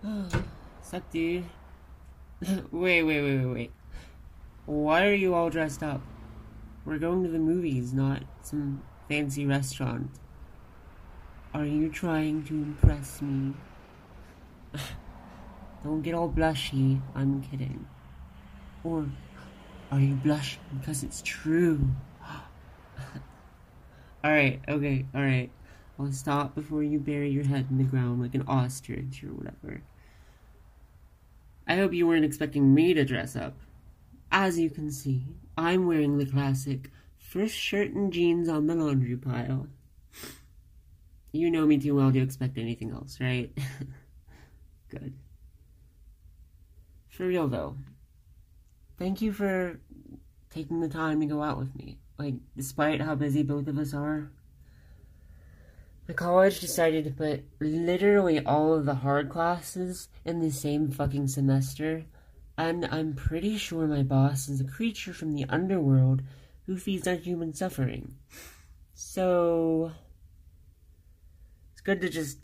Sup, dude? Wait. Why are you all dressed up? We're going to the movies, not some fancy restaurant. Are you trying to impress me? Don't get all blushy, I'm kidding. Or are you blushing because it's true? Alright. I'll stop before you bury your head in the ground like an ostrich or whatever. I hope you weren't expecting me to dress up. As you can see, I'm wearing the classic first shirt and jeans on the laundry pile. You know me too well to expect anything else, right? Good. For real though, thank you for taking the time to go out with me. Like, despite how busy both of us are, the college decided to put literally all of the hard classes in the same fucking semester, and I'm pretty sure my boss is a creature from the underworld who feeds on human suffering. So, it's good to just,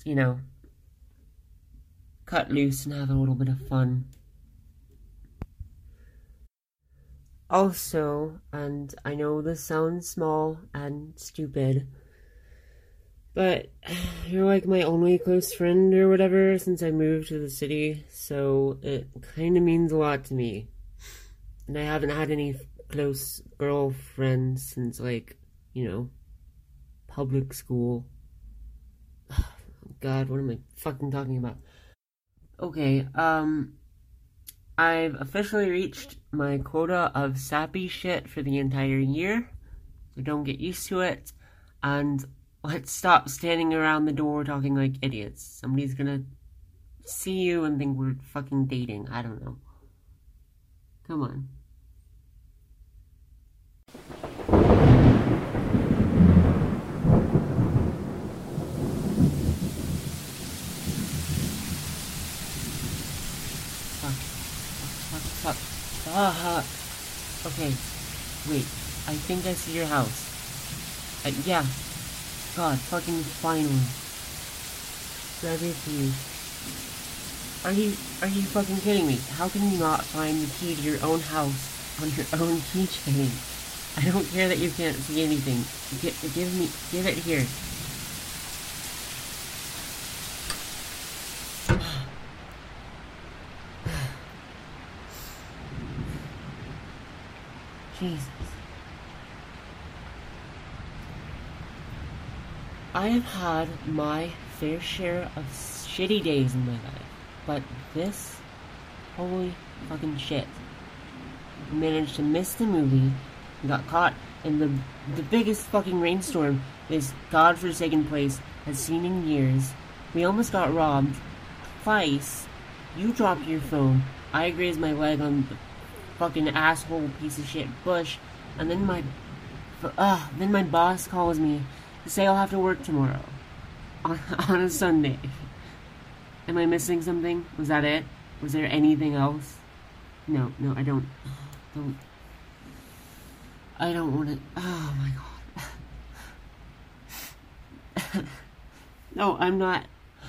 cut loose and have a little bit of fun. Also, and I know this sounds small and stupid, but you're like my only close friend or whatever since I moved to the city, so it kind of means a lot to me. And I haven't had any close girlfriends since, public school. God, what am I fucking talking about? Okay, I've officially reached my quota of sappy shit for the entire year, so don't get used to it, and let's stop standing around the door talking like idiots. Somebody's gonna see you and think we're fucking dating. I don't know. Come on. Fuck. Okay, wait. I think I see your house. Yeah. God, fucking finally. Right here for you. Are you fucking kidding me? How can you not find the key to your own house on your own keychain? I don't care that you can't see anything. Give it here. Jesus. I have had my fair share of shitty days in my life, but this, holy fucking shit. I managed to miss the movie, got caught in the biggest fucking rainstorm this godforsaken place has seen in years. We almost got robbed twice. You dropped your phone. I grazed my leg on the fucking asshole piece of shit bush, and then my boss calls me to say I'll have to work tomorrow on a Sunday. Am I missing something? Was that it? Was there anything else? No, I don't want to. Oh my god. No, I'm not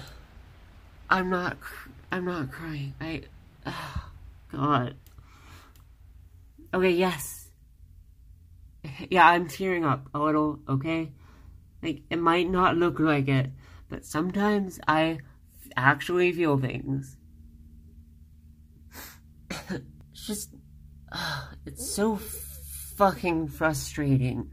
crying. Oh, God. Okay, yes. Yeah, I'm tearing up a little, okay? Like, it might not look like it, but sometimes I actually feel things. It's just, it's so fucking frustrating.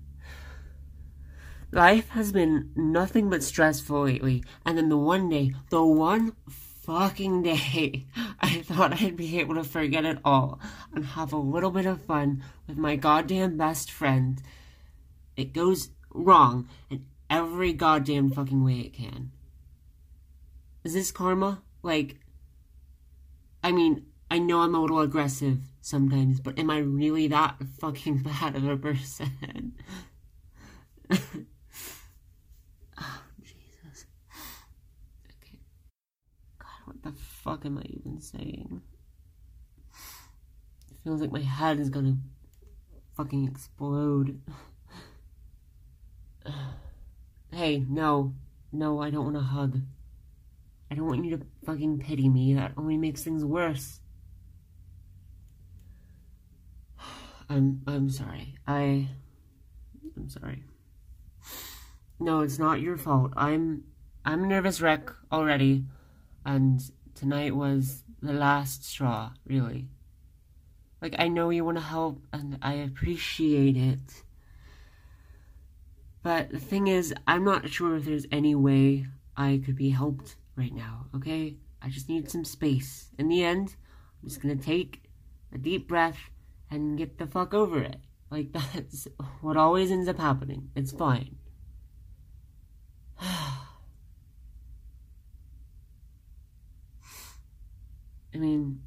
Life has been nothing but stressful lately, and then the one fucking day, I thought I'd be able to forget it all and have a little bit of fun with my goddamn best friend. It goes wrong in every goddamn fucking way it can. Is this karma? Like, I mean, I know I'm a little aggressive sometimes, but am I really that fucking bad of a person? Oh, Jesus. Okay. God, what the fuck am I even saying? It feels like my head is gonna fucking explode. Hey, no, I don't want a hug. I don't want you to fucking pity me. That only makes things worse. I'm sorry. I'm sorry. No, it's not your fault. I'm a nervous wreck already, and tonight was the last straw, really. Like, I know you want to help, and I appreciate it. But the thing is, I'm not sure if there's any way I could be helped right now, okay? I just need some space. In the end, I'm just gonna take a deep breath and get the fuck over it. Like, that's what always ends up happening. It's fine. I mean,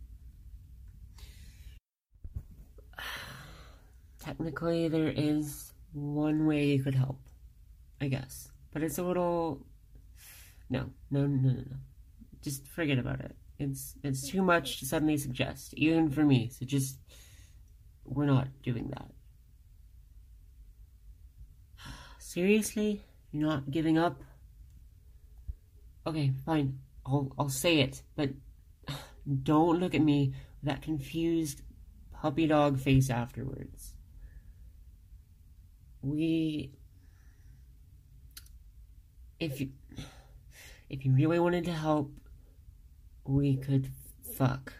technically there is one way you could help, I guess. But it's a little... No. Just forget about it. It's too much to suddenly suggest, even for me, so just... We're not doing that. Seriously? You're not giving up? Okay, fine. I'll say it, but don't look at me with that confused puppy dog face afterwards. If you really wanted to help, we could fuck.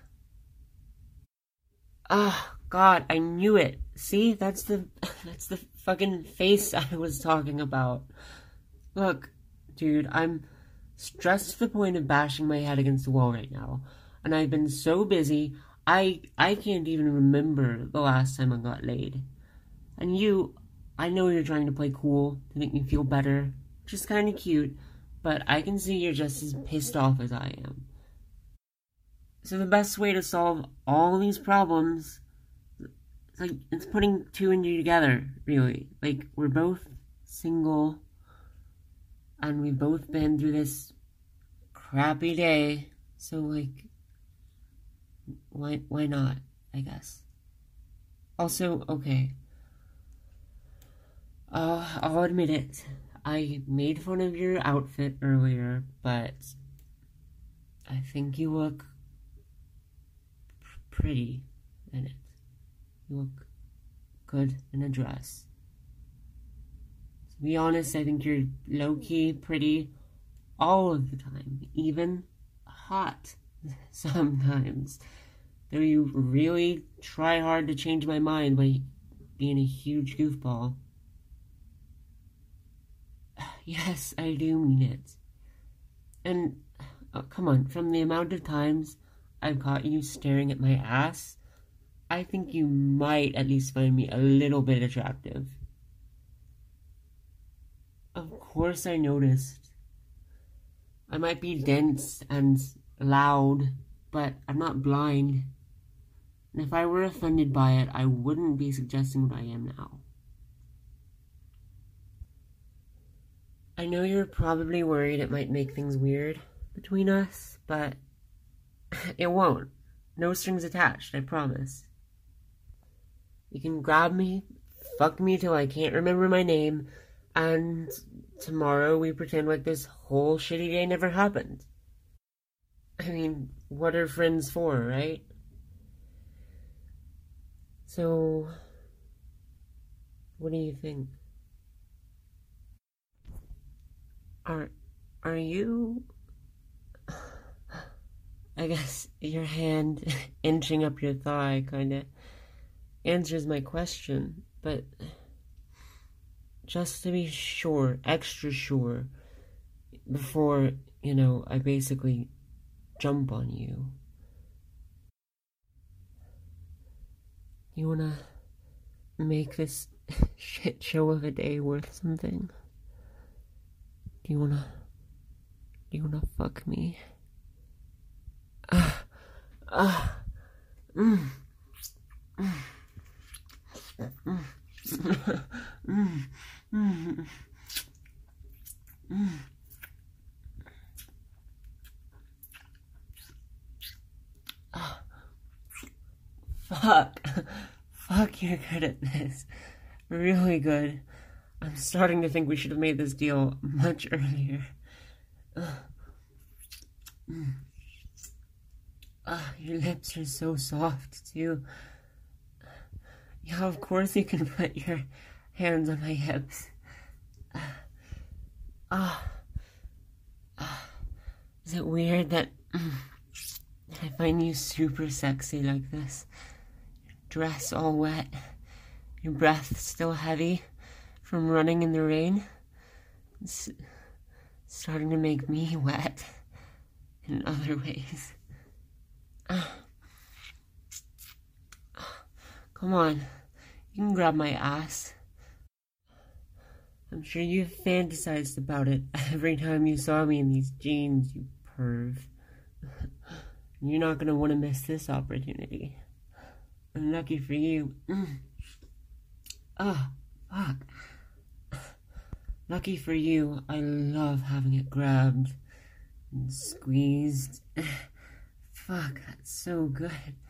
Ah, God, I knew it. See, that's the fucking face I was talking about. Look, dude, I'm stressed to the point of bashing my head against the wall right now. And I've been so busy, I can't even remember the last time I got laid. And I know you're trying to play cool to make me feel better, which is kind of cute, but I can see you're just as pissed off as I am. So the best way to solve all these problems, it's putting two and two together, really. Like, we're both single, and we've both been through this crappy day, so, like, why not, I guess. Also, okay, I'll admit it, I made fun of your outfit earlier, but I think you look pretty in it. You look good in a dress. To be honest, I think you're low-key pretty all of the time, even hot sometimes. Though you really try hard to change my mind by being a huge goofball. Yes, I do mean it. And, come on, from the amount of times I've caught you staring at my ass, I think you might at least find me a little bit attractive. Of course I noticed. I might be dense and loud, but I'm not blind. And if I were offended by it, I wouldn't be suggesting what I am now. I know you're probably worried it might make things weird between us, but it won't. No strings attached, I promise. You can grab me, fuck me till I can't remember my name, and tomorrow we pretend like this whole shitty day never happened. I mean, what are friends for, right? So, what do you think? Are you... I guess your hand inching up your thigh kinda answers my question, but just to be sure, extra sure, before, I basically jump on you. You wanna make this shit show of a day worth something? Do you wanna fuck me? Fuck, you're good at this. Really good. I'm starting to think we should have made this deal much earlier. Your lips are so soft, too. Yeah, of course you can put your hands on my hips. Is it weird that I find you super sexy like this? Your dress all wet, your breath still heavy from running in the rain. It's starting to make me wet in other ways. Come on, you can grab my ass. I'm sure you fantasized about it every time you saw me in these jeans, you perv. You're not gonna want to miss this opportunity. And lucky for you. Fuck. Lucky for you, I love having it grabbed and squeezed. Fuck, that's so good.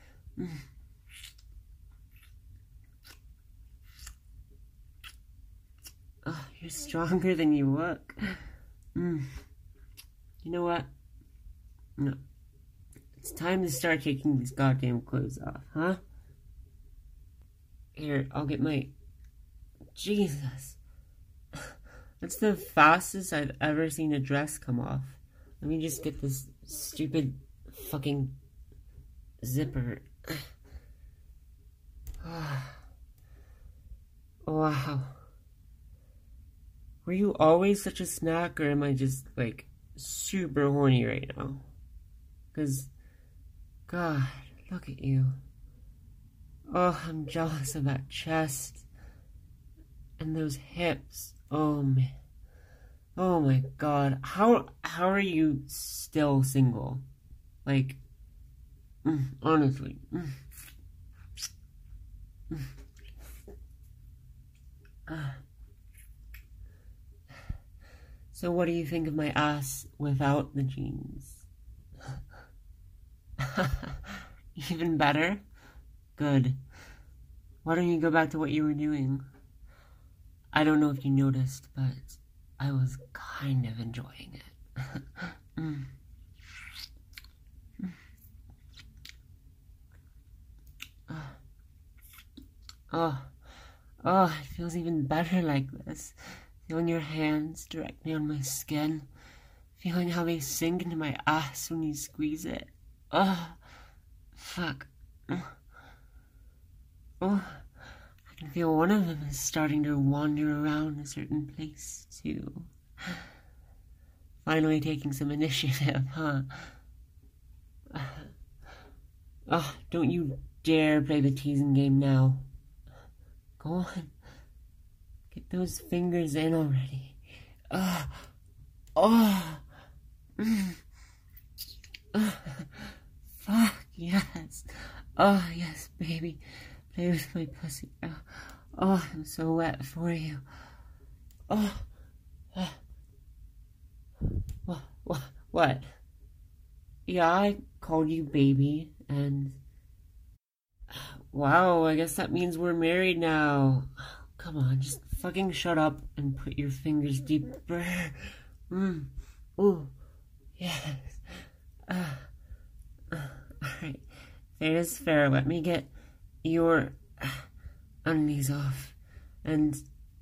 You're stronger than you look. You know what? No. It's time to start taking these goddamn clothes off, huh? Here, I'll get my... Jesus. That's the fastest I've ever seen a dress come off. Let me just get this stupid fucking zipper. Wow. Were you always such a snack, or am I just, like, super horny right now? Because, God, look at you. Oh, I'm jealous of that chest. And those hips. Oh, man. Oh, my God. How are you still single? Like, honestly. So what do you think of my ass without the jeans? Even better? Good. Why don't you go back to what you were doing? I don't know if you noticed, but I was kind of enjoying it. Oh, it feels even better like this. Feeling your hands directly on my skin. Feeling how they sink into my ass when you squeeze it. Fuck. I can feel one of them is starting to wander around a certain place, too. Finally taking some initiative, huh? Don't you dare play the teasing game now. Go on. Get those fingers in already. Fuck, yes. Oh, yes, baby. Play with my pussy. Oh, I'm so wet for you. What? Yeah, I called you baby, and... Wow, I guess that means we're married now. Come on, just fucking shut up and put your fingers deeper. Ooh, yes. Alright, fair is fair. Let me get your undies off and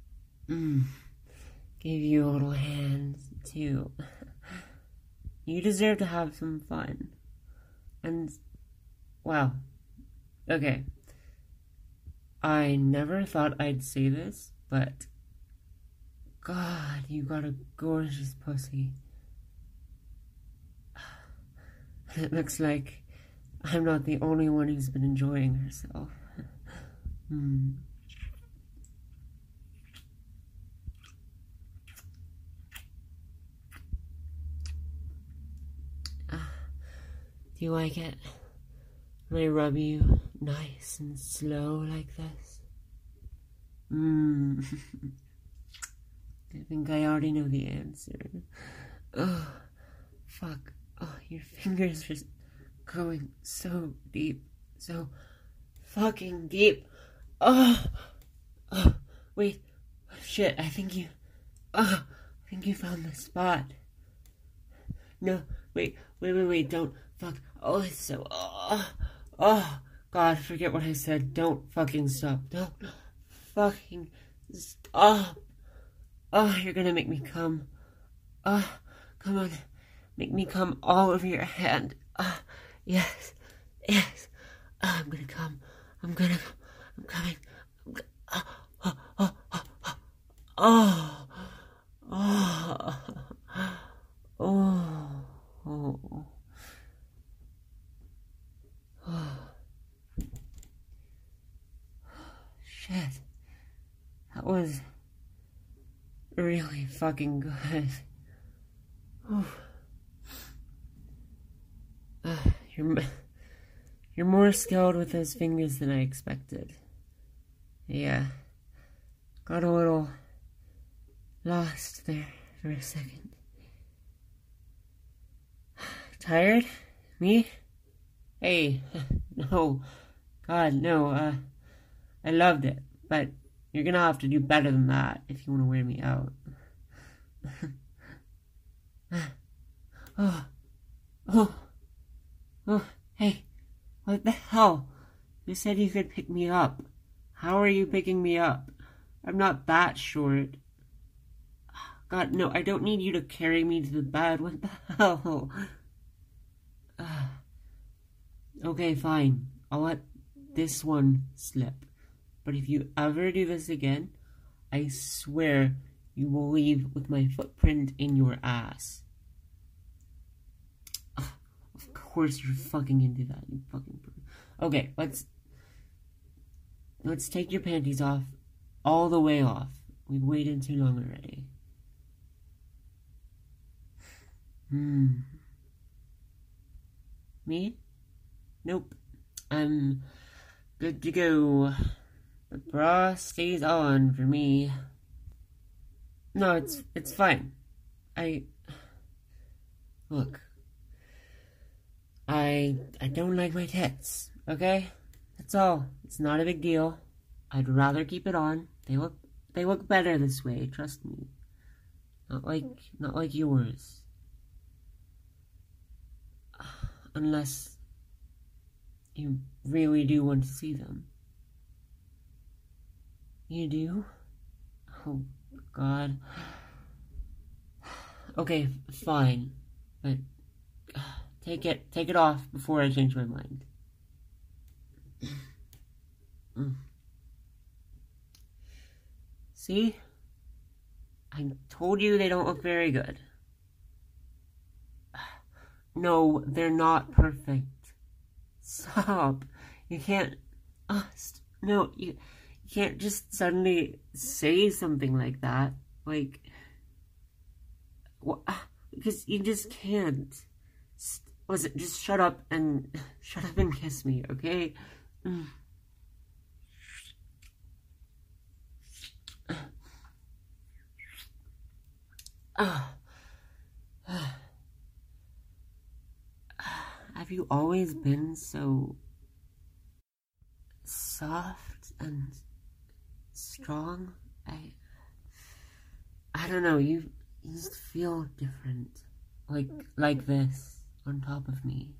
give you a little hand too. You deserve to have some fun. And wow. Okay. I never thought I'd say this, but God, you got a gorgeous pussy. It looks like I'm not the only one who's been enjoying herself. Do you like it when I rub you nice and slow like this? I think I already know the answer. Oh, fuck. Oh, your fingers are going so deep. So fucking deep. Oh, wait. Shit, I think you found the spot. No, Wait, don't. Fuck. Oh, it's so. Oh, God, forget what I said. Don't fucking stop. Don't fucking stop. Oh, you're gonna make me come. Come on. Make me come all over your hand. Yes. I'm gonna come. I'm coming. Oh. Shit. That was really fucking good. You're more skilled with those fingers than I expected. Yeah. Got a little lost there for a second. Tired? Me? Hey, no. God, no, I loved it, but you're gonna have to do better than that if you want to wear me out. Hey, what the hell? You said you could pick me up. How are you picking me up? I'm not that short. God, no, I don't need you to carry me to the bed. What the hell? Okay, fine. I'll let this one slip. But if you ever do this again, I swear you will leave with my footprint in your ass. Of course you're fucking into that, you fucking... Okay, let's take your panties off. All the way off. We've waited too long already. Me? Nope. I'm good to go. The bra stays on for me. No, it's fine. Look. I don't like my tits, okay? That's all. It's not a big deal. I'd rather keep it on. They look better this way, trust me. Not like yours. Unless you really do want to see them. You do? Oh, God. Okay, fine. But take it off before I change my mind. See? I told you they don't look very good. No, they're not perfect. Stop. You can't... no, you can't just suddenly say something like that. Like... because you just can't. Just shut up and kiss me, okay? Have you always been so soft and strong? I don't know, you just feel different. Like this on top of me.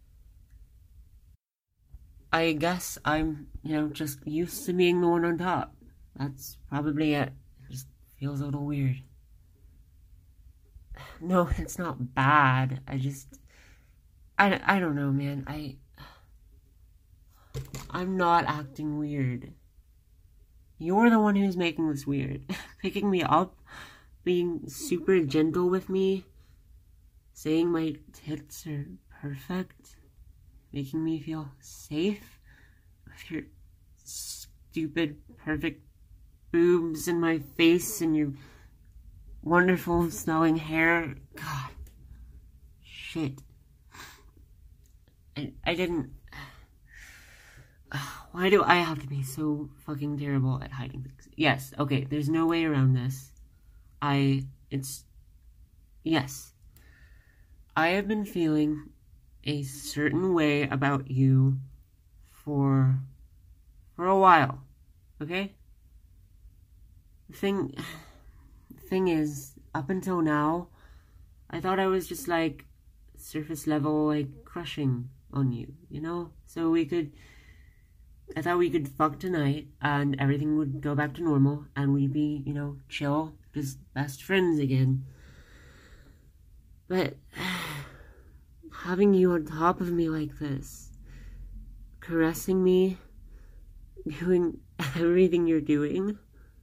I guess I'm, just used to being the one on top. That's probably it. It just feels a little weird. No, it's not bad. I don't know, man. I'm not acting weird. You're the one who's making this weird. Picking me up, being super gentle with me, saying my tits are perfect, making me feel safe with your stupid, perfect boobs in my face and your wonderful smelling hair. God. Shit. I didn't... Why do I have to be so fucking terrible at hiding things? Yes, okay, there's no way around this. Yes. I have been feeling a certain way about you for a while, okay? The thing is, up until now, I thought I was just, surface level, like, crushing on you, you know? So I thought we could fuck tonight, and everything would go back to normal, and we'd be, you know, chill, just best friends again. But having you on top of me like this, caressing me, doing everything you're doing,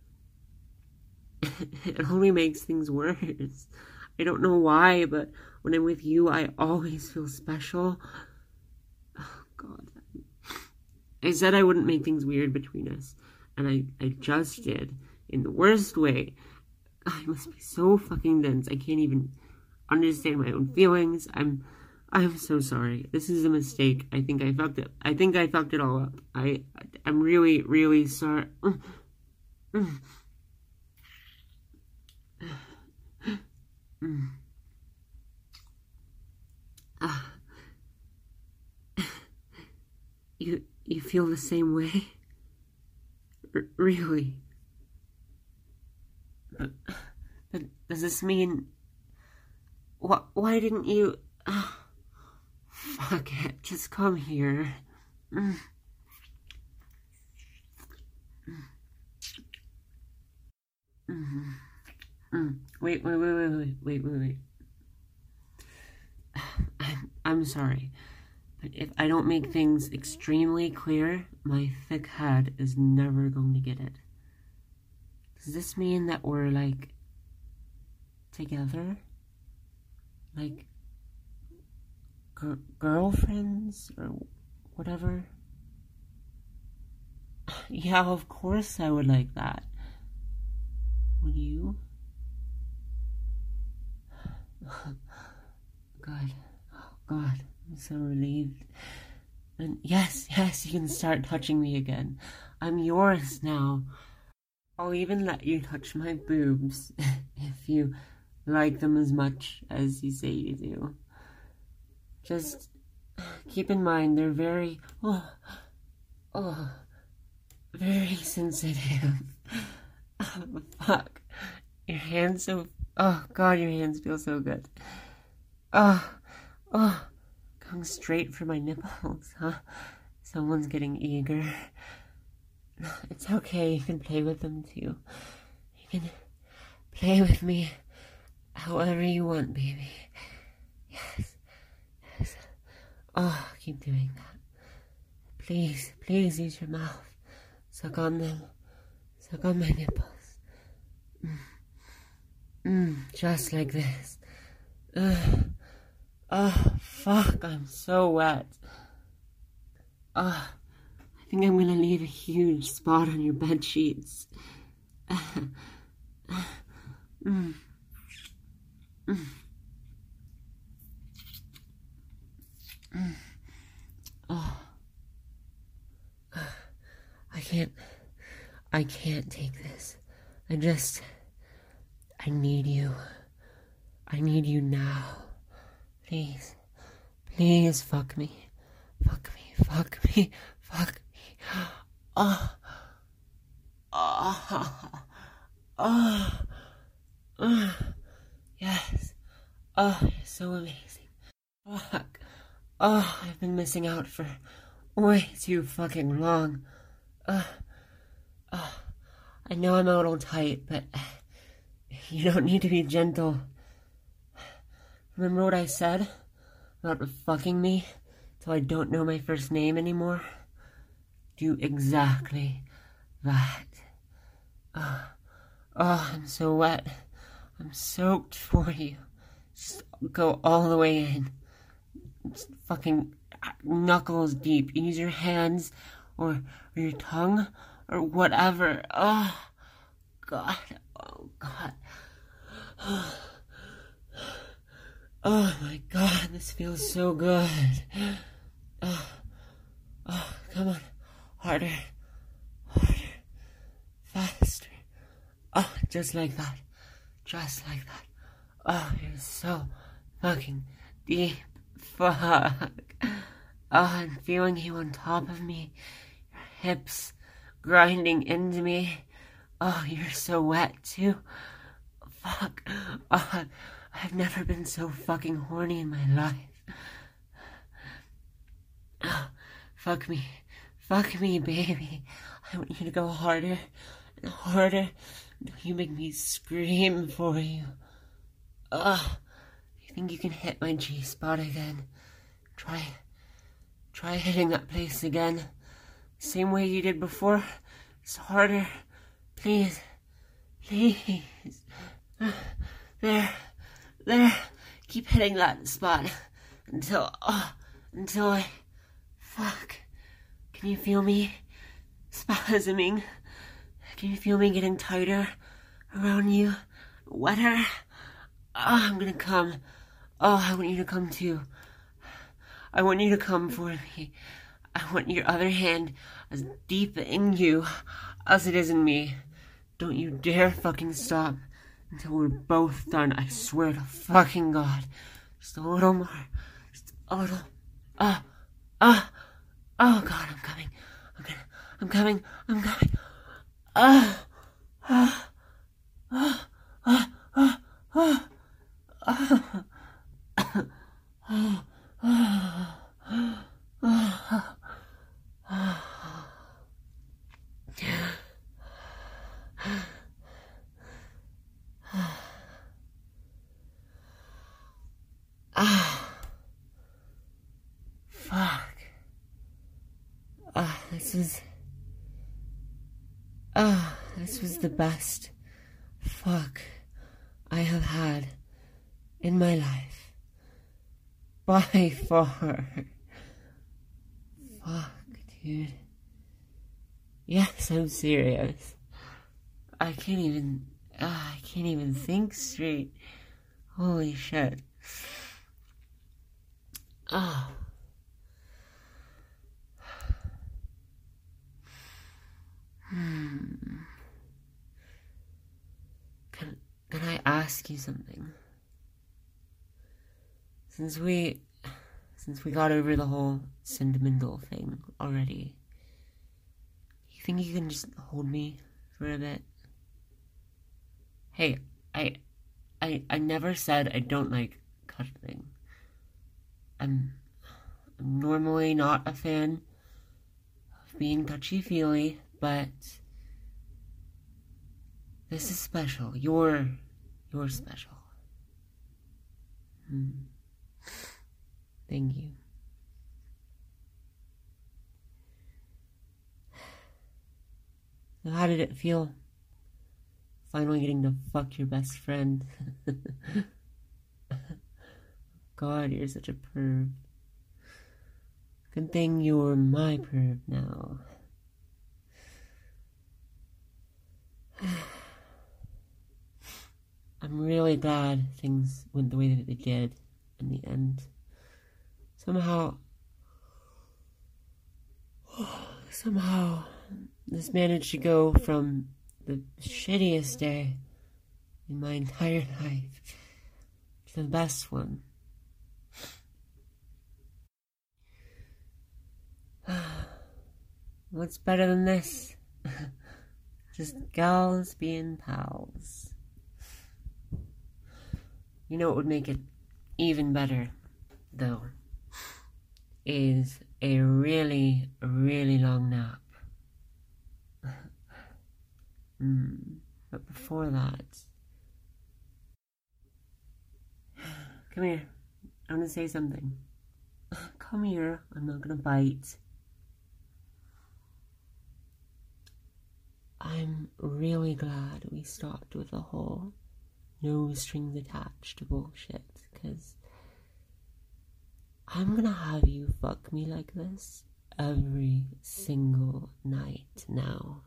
it only makes things worse. I don't know why, but when I'm with you, I always feel special. Oh, God. I said I wouldn't make things weird between us, and I just did, in the worst way. I must be so fucking dense, I can't even understand my own feelings. I'm so sorry. This is a mistake. I think I fucked it. I think I fucked it all up. I'm really, really sorry. You feel the same way? Really? But does this mean... Why didn't you... fuck it, just come here. Wait. I'm sorry, but if I don't make things extremely clear, my thick head is never going to get it. Does this mean that we're, like, together? Like, girlfriends or whatever? Yeah, of course I would like that. Would you? God. Oh, God. I'm so relieved. And yes, you can start touching me again. I'm yours now. I'll even let you touch my boobs if you like them as much as you say you do. Just keep in mind they're very, very sensitive. Oh, fuck. Your hands so, oh God, your hands feel so good. Going straight for my nipples, huh? Someone's getting eager. It's okay, you can play with them too. You can play with me however you want, baby. Yes. Oh, keep doing that. Please use your mouth. Suck on them. Suck on my nipples. Just like this. Oh, fuck, I'm so wet. I think I'm gonna leave a huge spot on your bed sheets. I can't take this. I need you. I need you now. Please fuck me. Fuck me. Yes. You're so amazing. Fuck. I've been missing out for way too fucking long. I know I'm a little tight, but you don't need to be gentle. Remember what I said about fucking me till I don't know my first name anymore? Do exactly that. I'm so wet. I'm soaked for you. Just go all the way in. Just fucking knuckles deep. Use your hands or your tongue or whatever. Oh, God. Oh my God, this feels so good. Come on. Harder. Faster. Just like that. You're so fucking deep. Fuck. I'm feeling you on top of me. Your hips grinding into me. You're so wet too. Fuck. I've never been so fucking horny in my life. Oh, fuck me. Fuck me, baby. I want you to go harder and harder until you make me scream for you. Ugh. You think you can hit my G-spot again? Try hitting that place again. Same way you did before. It's harder. Please. Please. There. Keep hitting that spot. Until I... Fuck. Can you feel me spasming? Can you feel me getting tighter around you? Wetter? Oh, I'm gonna come. Oh, I want you to come too. I want you to come for me. I want your other hand as deep in you as it is in me. Don't you dare fucking stop until we're both done. I swear to fucking God. Just a little more. Just a little. Oh God, I'm coming. I'm coming. Fuck. This was the best fuck I have had in my life. By far. Fuck, dude. Yes, I'm serious. I can't even think straight. Holy shit. Oh. Can I ask you something? Since we got over the whole sentimental thing already, you think you can just hold me for a bit? Hey, I never said I don't like cuddling. I'm normally not a fan of being touchy-feely, but this is special. You're special. Thank you. So how did it feel? Finally getting to fuck your best friend. God, you're such a perv. Good thing you're my perv now. I'm really glad things went the way that they did in the end. Somehow, this managed to go from the shittiest day in my entire life to the best one. What's better than this? Just gals being pals. You know what would make it even better, though, is a really, really long nap. But before that... Come here. I want to say something. Come here. I'm not gonna bite. I'm really glad we stopped with the whole no strings attached bullshit, because I'm gonna have you fuck me like this every single night now.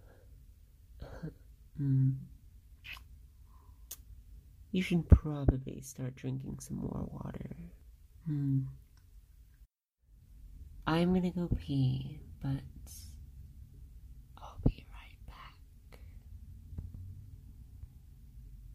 You should probably start drinking some more water. I'm gonna go pee, but